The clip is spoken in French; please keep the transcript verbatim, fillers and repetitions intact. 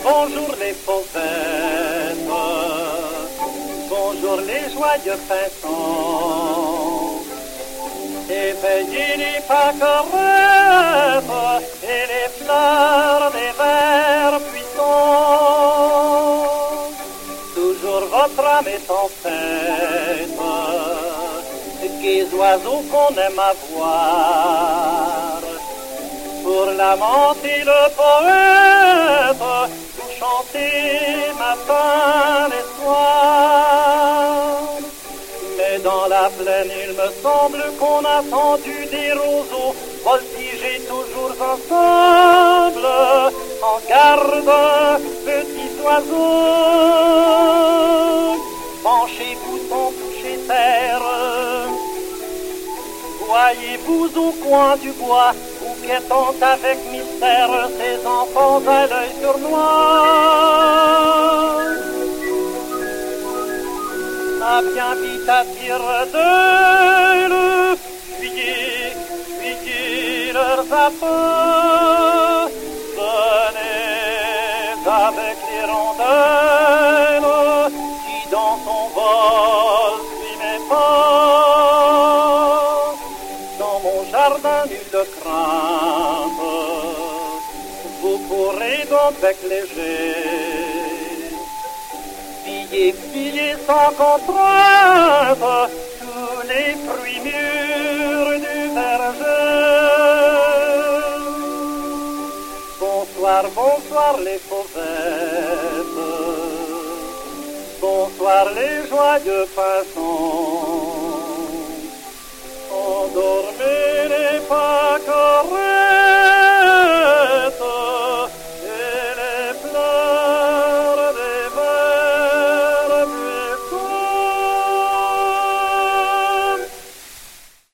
Bonjour les fauvettes, bonjour les joyeux printemps. Éveillez les pâquerettes et les fleurs des verts buissons. Toujours votre âme est en fête, gai oiseaux qu'on aime à voir. Pour l'amant et le poète, vous chantez matin et soir. Mais dans la plaine, il me semble qu'on a tendu des roseaux voltiger toujours ensemble. En garde, petits oiseaux, penchez-vous sans toucher terre. Voyez-vous au coin du bois où quêtant avec mystère ces enfants à l'œil sournois. Ah bien vite attire d'elle, fuyez, fuyez leurs appels. Venez avec les rondelles qui dans son vol suit mes pas. Dans mon jardin nul de crainte, vous pourrez donc bec léger. Pillez, pillez sans contrainte tous les fruits mûrs du verger. Bonsoir, bonsoir les fauvettes, bonsoir les joyeux passants.